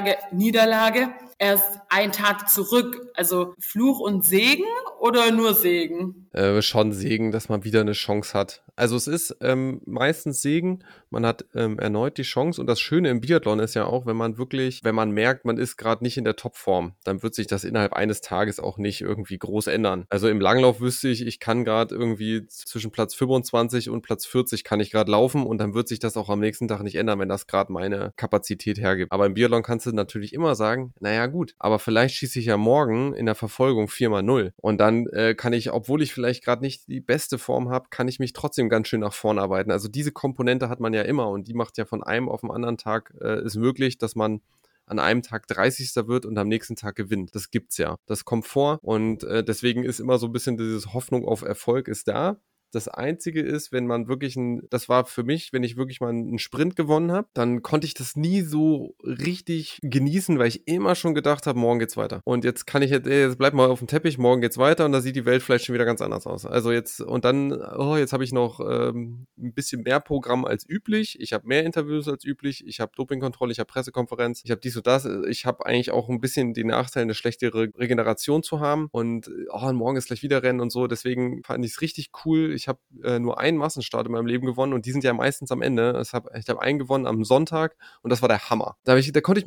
Niederlage erst einen Tag zurück. Also Fluch und Segen oder nur Segen? Schon Segen, dass man wieder eine Chance hat. Also es ist meistens Segen, man hat erneut die Chance und das Schöne im Biathlon ist ja auch, wenn man merkt, man ist gerade nicht in der Topform, dann wird sich das innerhalb eines Tages auch nicht irgendwie groß ändern. Also im Langlauf wüsste ich kann gerade irgendwie zwischen Platz 25 und Platz 40 kann ich gerade laufen und dann wird sich das auch am nächsten Tag nicht ändern, wenn das gerade meine Kapazität hergibt. Aber im Biathlon kannst du natürlich immer sagen, naja gut, aber vielleicht schieße ich ja morgen in der Verfolgung 4x0 und dann kann ich, obwohl ich vielleicht gerade nicht die beste Form habe, kann ich mich trotzdem ganz schön nach vorn arbeiten. Also diese Komponente hat man ja immer und die macht ja von einem auf den anderen Tag ist möglich, dass man an einem Tag 30. wird und am nächsten Tag gewinnt. Das gibt's ja. Das kommt vor und deswegen ist immer so ein bisschen diese Hoffnung auf Erfolg ist da. Das Einzige ist, wenn man wirklich das war für mich, wenn ich wirklich mal einen Sprint gewonnen habe, dann konnte ich das nie so richtig genießen, weil ich immer schon gedacht habe, morgen geht's weiter. Und jetzt kann ich jetzt bleib mal auf dem Teppich, morgen geht's weiter und da sieht die Welt vielleicht schon wieder ganz anders aus. Also jetzt, und dann, jetzt habe ich noch ein bisschen mehr Programm als üblich. Ich habe mehr Interviews als üblich. Ich habe Dopingkontrolle, ich habe Pressekonferenz, ich habe dies und das. Ich habe eigentlich auch ein bisschen die Nachteile, eine schlechtere Regeneration zu haben. Und morgen ist gleich wieder Rennen und so. Deswegen fand ich es richtig cool. Ich habe nur einen Massenstart in meinem Leben gewonnen und die sind ja meistens am Ende. Ich habe einen gewonnen am Sonntag und das war der Hammer. Da konnte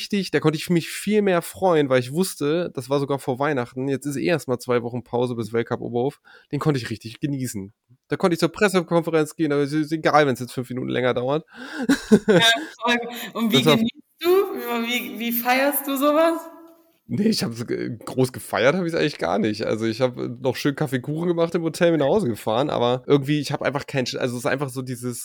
ich mich viel mehr freuen, weil ich wusste, das war sogar vor Weihnachten, jetzt ist erstmal 2 Wochen Pause bis Weltcup Oberhof, den konnte ich richtig genießen. Da konnte ich zur Pressekonferenz gehen, aber es ist egal, wenn es jetzt 5 Minuten länger dauert. Ja, toll. Und wie genießt du? Wie feierst du sowas? Nee, ich habe groß gefeiert, habe ich es eigentlich gar nicht. Also ich habe noch schön Kaffeekuchen gemacht im Hotel, bin nach Hause gefahren, aber irgendwie, ich habe einfach also es ist einfach so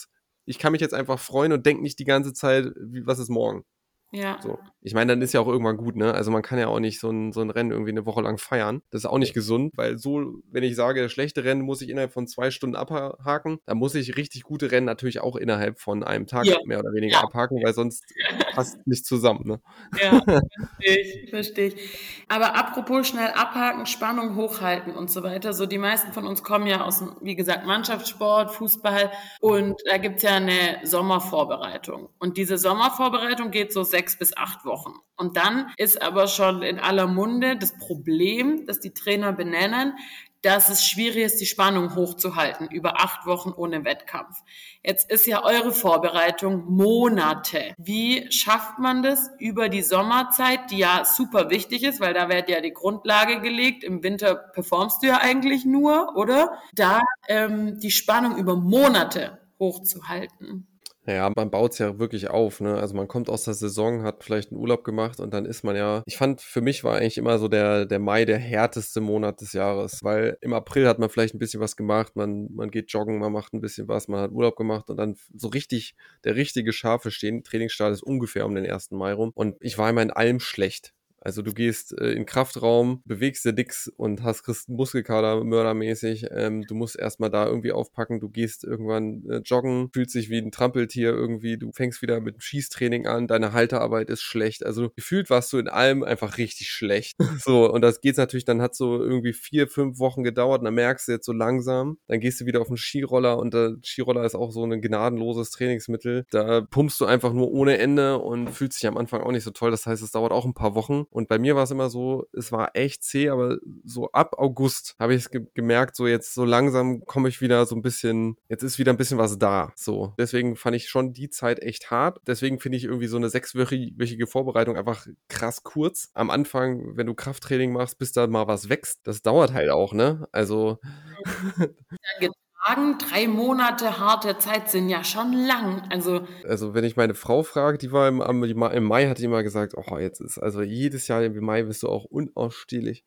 ich kann mich jetzt einfach freuen und denke nicht die ganze Zeit, was ist morgen? Ja. So. Ich meine, dann ist ja auch irgendwann gut, ne? Also man kann ja auch nicht so ein Rennen irgendwie eine Woche lang feiern. Das ist auch nicht gesund, weil wenn ich sage, schlechte Rennen muss ich innerhalb von 2 Stunden abhaken, dann muss ich richtig gute Rennen natürlich auch innerhalb von einem Tag mehr oder weniger abhaken, weil sonst passt nicht zusammen, ne? Ja, verstehe ich. Aber apropos schnell abhaken, Spannung hochhalten und so weiter. So die meisten von uns kommen ja aus, wie gesagt, Mannschaftssport, Fußball und da gibt's ja eine Sommervorbereitung. Und diese Sommervorbereitung geht so 6 bis 8 Wochen. Und dann ist aber schon in aller Munde das Problem, das die Trainer benennen, dass es schwierig ist, die Spannung hochzuhalten über 8 Wochen ohne Wettkampf. Jetzt ist ja eure Vorbereitung Monate. Wie schafft man das über die Sommerzeit, die ja super wichtig ist, weil da wird ja die Grundlage gelegt. Im Winter performst du ja eigentlich nur, oder? Da die Spannung über Monate hochzuhalten. Naja, man baut es ja wirklich auf, ne? Also man kommt aus der Saison, hat vielleicht einen Urlaub gemacht und dann ist man ja, ich fand, für mich war eigentlich immer so der Mai der härteste Monat des Jahres, weil im April hat man vielleicht ein bisschen was gemacht, man geht joggen, man macht ein bisschen was, man hat Urlaub gemacht und dann so richtig, der richtige scharfe Trainingsstart ist ungefähr um den 1. Mai rum und ich war immer in allem schlecht. Also du gehst in den Kraftraum, bewegst dir nix und kriegst einen Muskelkater mördermäßig. Du musst erstmal da irgendwie aufpacken. Du gehst irgendwann joggen, fühlst dich wie ein Trampeltier irgendwie. Du fängst wieder mit dem Schießtraining an. Deine Haltearbeit ist schlecht. Also gefühlt warst du in allem einfach richtig schlecht. So, und das geht natürlich, dann hat so irgendwie 4, 5 Wochen gedauert und dann merkst du jetzt so langsam, dann gehst du wieder auf den Skiroller und der Skiroller ist auch so ein gnadenloses Trainingsmittel. Da pumpst du einfach nur ohne Ende und fühlst dich am Anfang auch nicht so toll. Das heißt, es dauert auch ein paar Wochen. Und bei mir war es immer so, es war echt zäh, aber so ab August habe ich es gemerkt, so jetzt so langsam komme ich wieder so ein bisschen, jetzt ist wieder ein bisschen was da. So. Deswegen fand ich schon die Zeit echt hart. Deswegen finde ich irgendwie so eine 6-wöchige Vorbereitung einfach krass kurz. Am Anfang, wenn du Krafttraining machst, bis da mal was wächst, das dauert halt auch, ne? Also. Dann sagen, 3 Monate harte Zeit sind ja schon lang. Also wenn ich meine Frau frage, die war im Mai, hat die immer gesagt, oh, jetzt ist, also jedes Jahr im Mai bist du auch unausstehlich.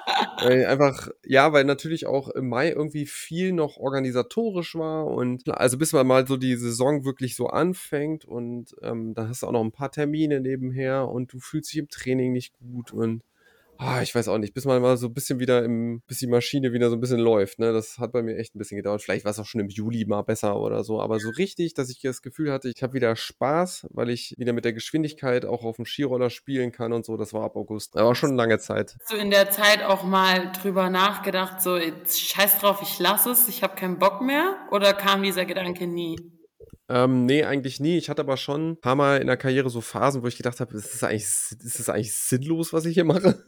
Weil natürlich auch im Mai irgendwie viel noch organisatorisch war und also bis man mal so die Saison wirklich so anfängt und dann hast du auch noch ein paar Termine nebenher und du fühlst dich im Training nicht gut und ich weiß auch nicht, bis man mal so ein bisschen bis die Maschine wieder so ein bisschen läuft, ne? Das hat bei mir echt ein bisschen gedauert. Vielleicht war es auch schon im Juli mal besser oder so, aber so richtig, dass ich das Gefühl hatte, ich habe wieder Spaß, weil ich wieder mit der Geschwindigkeit auch auf dem Skiroller spielen kann und so, das war ab August. Aber schon eine lange Zeit. Hast du in der Zeit auch mal drüber nachgedacht, so jetzt scheiß drauf, ich lasse es, ich habe keinen Bock mehr? Oder kam dieser Gedanke nie? Nee, eigentlich nie. Ich hatte aber schon ein paar Mal in der Karriere so Phasen, wo ich gedacht habe, ist das eigentlich sinnlos, was ich hier mache?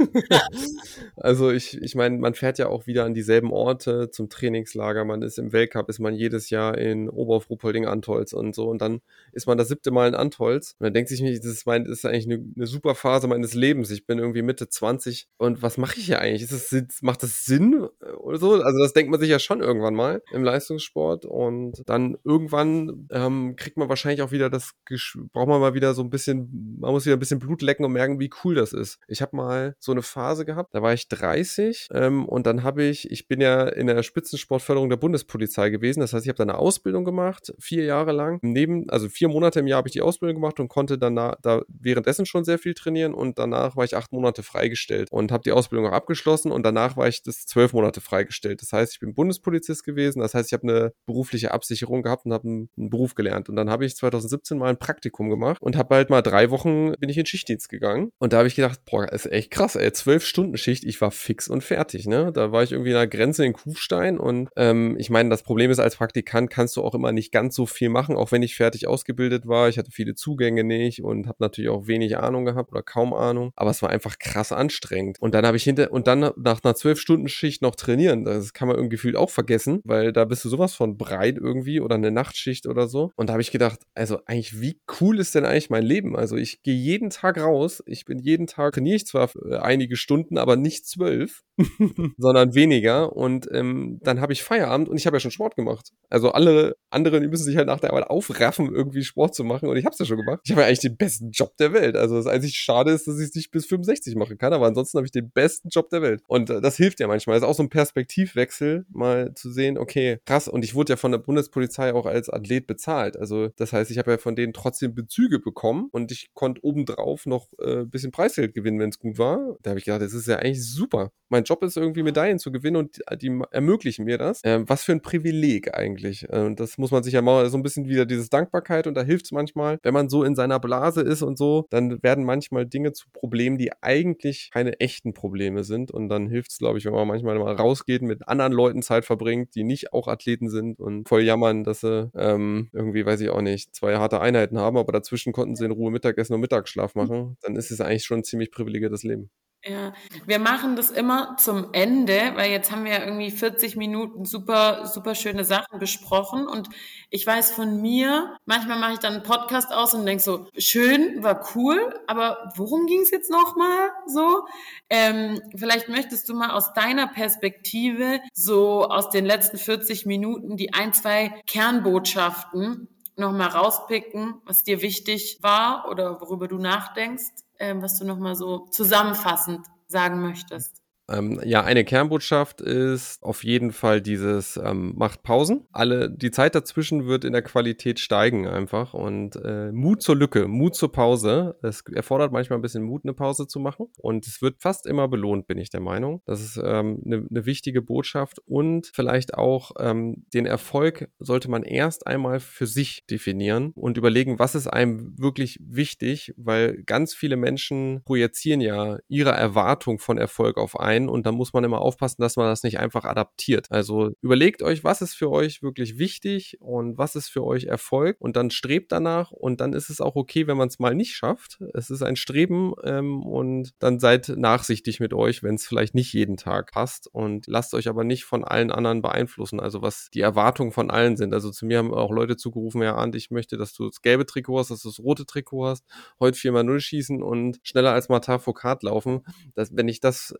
Also ich meine, man fährt ja auch wieder an dieselben Orte zum Trainingslager. Man ist im Weltcup, ist man jedes Jahr in Oberhof-Ruhpolding-Antolz und so. Und dann ist man das 7. Mal in Antolz. Und dann denkt sich mir, das ist eigentlich eine super Phase meines Lebens. Ich bin irgendwie Mitte 20 und was mache ich hier eigentlich? Macht das Sinn oder so? Also das denkt man sich ja schon irgendwann mal im Leistungssport und dann irgendwann kriegt man wahrscheinlich auch wieder braucht man mal wieder so ein bisschen, man muss wieder ein bisschen Blut lecken und merken, wie cool das ist. Ich habe mal so eine Phase gehabt, da war ich 30 und dann ich bin ja in der Spitzensportförderung der Bundespolizei gewesen, das heißt, ich habe da eine Ausbildung gemacht, 4 Jahre lang. Also 4 Monate im Jahr habe ich die Ausbildung gemacht und konnte dann da währenddessen schon sehr viel trainieren und danach war ich 8 Monate freigestellt und habe die Ausbildung auch abgeschlossen und danach war ich 12 Monate freigestellt. Das heißt, ich bin Bundespolizist gewesen, das heißt, ich habe eine berufliche Absicherung gehabt und habe einen Beruf gelernt. Und dann habe ich 2017 mal ein Praktikum gemacht und habe halt mal 3 Wochen bin ich in Schichtdienst gegangen. Und da habe ich gedacht, boah, ist echt krass, ey, 12-Stunden-Schicht, ich war fix und fertig, ne? Da war ich irgendwie an der Grenze in Kufstein und ich meine, das Problem ist, als Praktikant kannst du auch immer nicht ganz so viel machen, auch wenn ich fertig ausgebildet war. Ich hatte viele Zugänge nicht und habe natürlich auch wenig Ahnung gehabt oder kaum Ahnung. Aber es war einfach krass anstrengend. Und dann habe ich nach einer 12-Stunden-Schicht noch trainieren. Das kann man irgendwie gefühlt auch vergessen, weil da bist du sowas von breit irgendwie oder eine Nachtschicht oder so. Und da habe ich gedacht, also eigentlich, wie cool ist denn eigentlich mein Leben? Also ich gehe jeden Tag raus, trainiere ich zwar einige Stunden, aber nicht 12, sondern weniger. Und dann habe ich Feierabend und ich habe ja schon Sport gemacht. Also alle anderen, die müssen sich halt nach der Arbeit aufraffen, irgendwie Sport zu machen. Und ich habe es ja schon gemacht. Ich habe ja eigentlich den besten Job der Welt. Also das einzig Schade ist, dass ich es nicht bis 65 machen kann. Aber ansonsten habe ich den besten Job der Welt. Und das hilft ja manchmal. Das ist auch so ein Perspektivwechsel, mal zu sehen, okay, krass. Und ich wurde ja von der Bundespolizei auch als Athlet bezahlt. Also das heißt, ich habe ja von denen trotzdem Bezüge bekommen und ich konnte obendrauf noch ein bisschen Preisgeld gewinnen, wenn es gut war. Da habe ich gedacht, das ist ja eigentlich super. Mein Job ist irgendwie Medaillen zu gewinnen und die ermöglichen mir das. Was für ein Privileg eigentlich. Und das muss man sich ja mal so ein bisschen wieder diese Dankbarkeit und da hilft es manchmal, wenn man so in seiner Blase ist und so, dann werden manchmal Dinge zu Problemen, die eigentlich keine echten Probleme sind und dann hilft es, glaube ich, wenn man manchmal mal rausgeht, mit anderen Leuten Zeit verbringt, die nicht auch Athleten sind und voll jammern, dass sie irgendwie, weiß ich auch nicht, 2 harte Einheiten haben, aber dazwischen konnten sie in Ruhe Mittagessen und Mittagsschlaf machen, dann ist es eigentlich schon ein ziemlich privilegiertes Leben. Ja, wir machen das immer zum Ende, weil jetzt haben wir ja irgendwie 40 Minuten super, super schöne Sachen besprochen und ich weiß von mir, manchmal mache ich dann einen Podcast aus und denke so, schön, war cool, aber worum ging es jetzt nochmal so? Vielleicht möchtest du mal aus deiner Perspektive so aus den letzten 40 Minuten die 1, 2 Kernbotschaften nochmal rauspicken, was dir wichtig war oder worüber du nachdenkst, was du nochmal so zusammenfassend sagen möchtest. Eine Kernbotschaft ist auf jeden Fall dieses macht Pausen. Die Zeit dazwischen wird in der Qualität steigen einfach und Mut zur Lücke, Mut zur Pause. Es erfordert manchmal ein bisschen Mut, eine Pause zu machen und es wird fast immer belohnt, bin ich der Meinung. Das ist eine wichtige Botschaft und vielleicht auch den Erfolg sollte man erst einmal für sich definieren und überlegen, was ist einem wirklich wichtig, weil ganz viele Menschen projizieren ja ihre Erwartung von Erfolg auf einen und da muss man immer aufpassen, dass man das nicht einfach adaptiert. Also überlegt euch, was ist für euch wirklich wichtig und was ist für euch Erfolg und dann strebt danach und dann ist es auch okay, wenn man es mal nicht schafft. Es ist ein Streben und dann seid nachsichtig mit euch, wenn es vielleicht nicht jeden Tag passt und lasst euch aber nicht von allen anderen beeinflussen, also was die Erwartungen von allen sind. Also zu mir haben auch Leute zugerufen, ja Arndt, ich möchte, dass du das gelbe Trikot hast, dass du das rote Trikot hast, heute 4x0 schießen und schneller als Martin Foucault laufen. Wenn ich das jeden Tag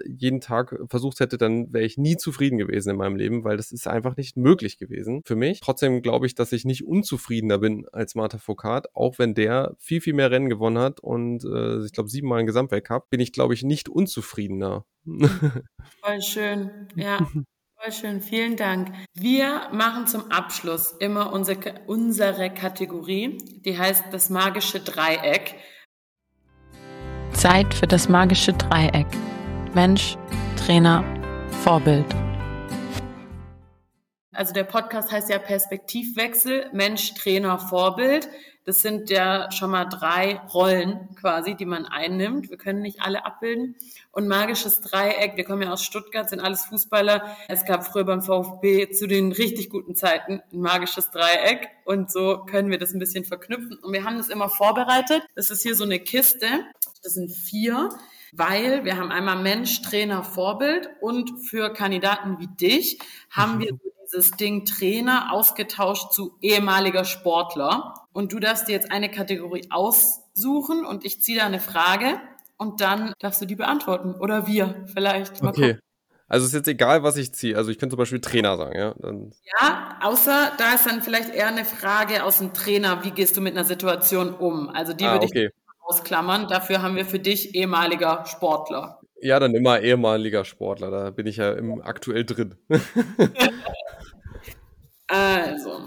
Tag versucht hätte, dann wäre ich nie zufrieden gewesen in meinem Leben, weil das ist einfach nicht möglich gewesen für mich. Trotzdem glaube ich, dass ich nicht unzufriedener bin als Marta Foucault, auch wenn der viel, viel mehr Rennen gewonnen hat und ich glaube 7-mal einen Gesamtweltcup, bin ich, glaube ich, nicht unzufriedener. Voll schön, ja. Voll schön, vielen Dank. Wir machen zum Abschluss immer unsere Kategorie, die heißt das magische Dreieck. Zeit für das magische Dreieck. Mensch, Trainer, Vorbild. Also der Podcast heißt ja Perspektivwechsel, Mensch, Trainer, Vorbild. Das sind ja schon mal 3 Rollen quasi, die man einnimmt. Wir können nicht alle abbilden. Und magisches Dreieck, wir kommen ja aus Stuttgart, sind alles Fußballer. Es gab früher beim VfB zu den richtig guten Zeiten ein magisches Dreieck. Und so können wir das ein bisschen verknüpfen. Und wir haben das immer vorbereitet. Das ist hier so eine Kiste. Das sind 4. Weil wir haben einmal Mensch, Trainer, Vorbild und für Kandidaten wie dich haben wir dieses Ding Trainer ausgetauscht zu ehemaliger Sportler. Und du darfst dir jetzt eine Kategorie aussuchen und ich ziehe da eine Frage und dann darfst du die beantworten. Oder wir vielleicht. Mal Okay. gucken. Also ist jetzt egal, was ich ziehe. Also ich könnte zum Beispiel Trainer sagen, ja? Dann Ja, außer da ist dann vielleicht eher eine Frage aus dem Trainer, wie gehst du mit einer Situation um? Also die würde ich okay. ausklammern. Dafür haben wir für dich ehemaliger Sportler. Ja, dann immer ehemaliger Sportler. Da bin ich ja aktuell drin. Also,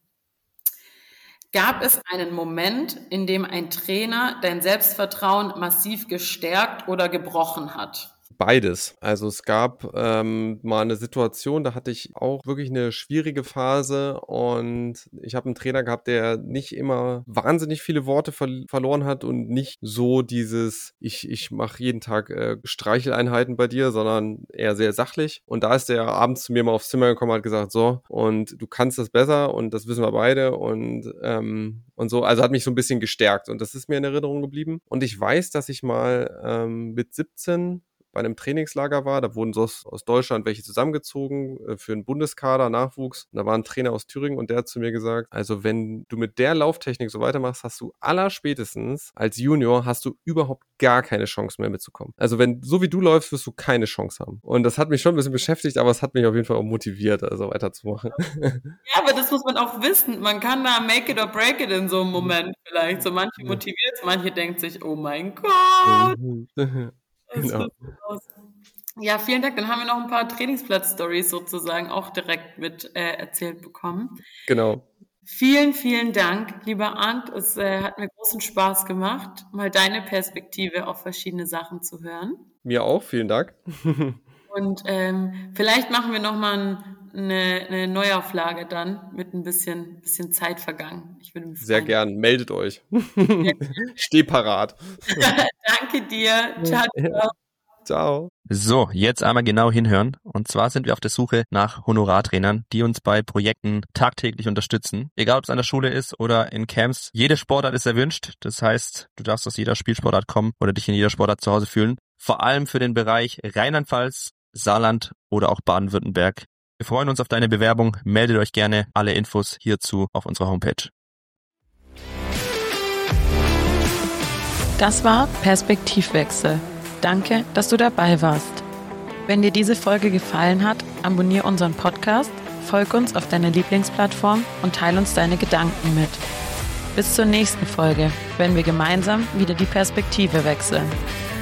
gab es einen Moment, in dem ein Trainer dein Selbstvertrauen massiv gestärkt oder gebrochen hat? Beides. Also es gab mal eine Situation, da hatte ich auch wirklich eine schwierige Phase und ich habe einen Trainer gehabt, der nicht immer wahnsinnig viele Worte verloren hat und nicht so dieses, ich mache jeden Tag Streicheleinheiten bei dir, sondern eher sehr sachlich. Und da ist der abends zu mir mal aufs Zimmer gekommen und hat gesagt, so, und du kannst das besser und das wissen wir beide und so. Also hat mich so ein bisschen gestärkt und das ist mir in Erinnerung geblieben. Und ich weiß, dass ich mal mit 17 bei einem Trainingslager war, da wurden so aus Deutschland welche zusammengezogen für einen Bundeskader, Nachwuchs. Und da war ein Trainer aus Thüringen und der hat zu mir gesagt, also wenn du mit der Lauftechnik so weitermachst, hast du allerspätestens als Junior hast du überhaupt gar keine Chance mehr mitzukommen. Also wenn so wie du läufst, wirst du keine Chance haben. Und das hat mich schon ein bisschen beschäftigt, aber es hat mich auf jeden Fall auch motiviert, also weiterzumachen. Ja, aber das muss man auch wissen. Man kann da make it or break it in so einem Moment vielleicht. So manche motiviert es, manche denkt sich, oh mein Gott. Genau. Ja, vielen Dank. Dann haben wir noch ein paar Trainingsplatz-Stories sozusagen auch direkt mit erzählt bekommen. Genau. Vielen, vielen Dank, lieber Arndt. Es hat mir großen Spaß gemacht, mal deine Perspektive auf verschiedene Sachen zu hören. Mir auch, vielen Dank. Und vielleicht machen wir nochmal eine Neuauflage dann mit ein bisschen Zeit vergangen. Ich würde mich freuen. Sehr gern, meldet euch. Steh parat. Danke dir. Ciao, ciao. Ciao. So, jetzt einmal genau hinhören. Und zwar sind wir auf der Suche nach Honorartrainern, die uns bei Projekten tagtäglich unterstützen. Egal, ob es an der Schule ist oder in Camps. Jede Sportart ist erwünscht. Das heißt, du darfst aus jeder Spielsportart kommen oder dich in jeder Sportart zu Hause fühlen. Vor allem für den Bereich Rheinland-Pfalz, Saarland oder auch Baden-Württemberg. Wir freuen uns auf deine Bewerbung. Meldet euch gerne. Alle Infos hierzu auf unserer Homepage. Das war Perspektivwechsel. Danke, dass du dabei warst. Wenn dir diese Folge gefallen hat, abonniere unseren Podcast, folg uns auf deiner Lieblingsplattform und teile uns deine Gedanken mit. Bis zur nächsten Folge, wenn wir gemeinsam wieder die Perspektive wechseln.